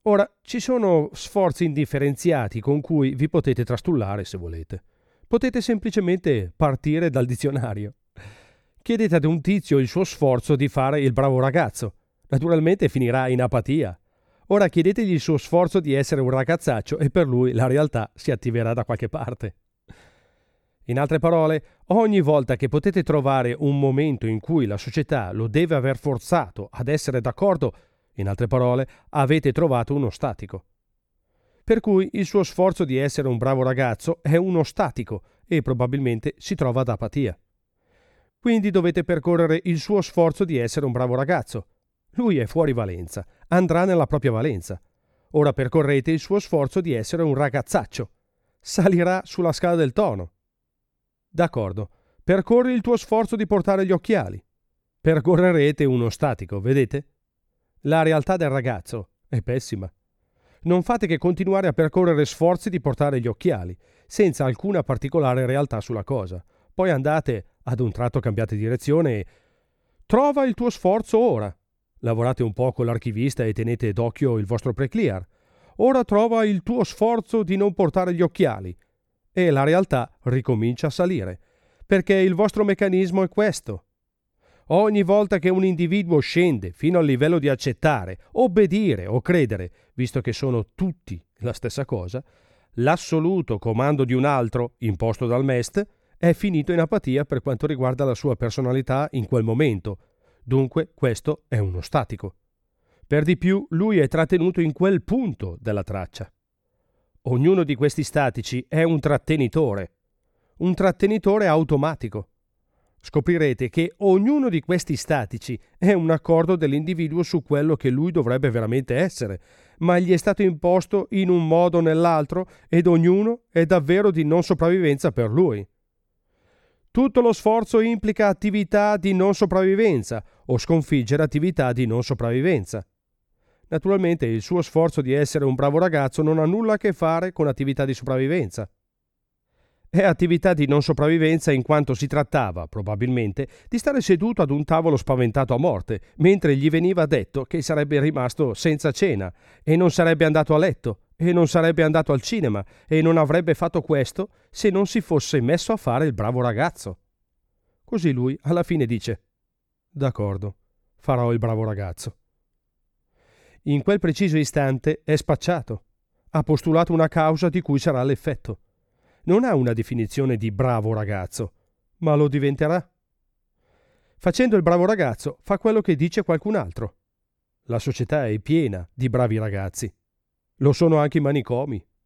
Ora, ci sono sforzi indifferenziati con cui vi potete trastullare se volete. Potete semplicemente partire dal dizionario. Chiedete ad un tizio il suo sforzo di fare il bravo ragazzo. Naturalmente finirà in apatia. Ora chiedetegli il suo sforzo di essere un ragazzaccio e per lui la realtà si attiverà da qualche parte. In altre parole, ogni volta che potete trovare un momento in cui la società lo deve aver forzato ad essere d'accordo, in altre parole, avete trovato uno statico. Per cui il suo sforzo di essere un bravo ragazzo è uno statico e probabilmente si trova ad apatia. Quindi dovete percorrere il suo sforzo di essere un bravo ragazzo. Lui è fuori valenza, andrà nella propria valenza. Ora percorrete il suo sforzo di essere un ragazzaccio. Salirà sulla scala del tono. D'accordo, percorri il tuo sforzo di portare gli occhiali. Percorrerete uno statico, vedete? La realtà del ragazzo è pessima. Non fate che continuare a percorrere sforzi di portare gli occhiali, senza alcuna particolare realtà sulla cosa. Poi andate, ad un tratto cambiate direzione e trova il tuo sforzo ora. Lavorate un po' con l'archivista e tenete d'occhio il vostro pre-clear. Ora trova il tuo sforzo di non portare gli occhiali. E la realtà ricomincia a salire, perché il vostro meccanismo è questo. Ogni volta che un individuo scende fino al livello di accettare, obbedire o credere, visto che sono tutti la stessa cosa, l'assoluto comando di un altro, imposto dal MEST, è finito in apatia per quanto riguarda la sua personalità in quel momento. Dunque questo è uno statico. Per di più, lui è trattenuto in quel punto della traccia. Ognuno di questi statici è un trattenitore automatico. Scoprirete che ognuno di questi statici è un accordo dell'individuo su quello che lui dovrebbe veramente essere, ma gli è stato imposto in un modo o nell'altro ed ognuno è davvero di non sopravvivenza per lui. Tutto lo sforzo implica attività di non sopravvivenza o sconfiggere attività di non sopravvivenza. Naturalmente il suo sforzo di essere un bravo ragazzo non ha nulla a che fare con attività di sopravvivenza. È attività di non sopravvivenza in quanto si trattava, probabilmente, di stare seduto ad un tavolo spaventato a morte, mentre gli veniva detto che sarebbe rimasto senza cena, e non sarebbe andato a letto, e non sarebbe andato al cinema, e non avrebbe fatto questo se non si fosse messo a fare il bravo ragazzo. Così lui alla fine dice: d'accordo, farò il bravo ragazzo. In quel preciso istante è spacciato. Ha postulato una causa di cui sarà l'effetto. Non ha una definizione di bravo ragazzo, ma lo diventerà. Facendo il bravo ragazzo fa quello che dice qualcun altro. La società è piena di bravi ragazzi. Lo sono anche i manicomi.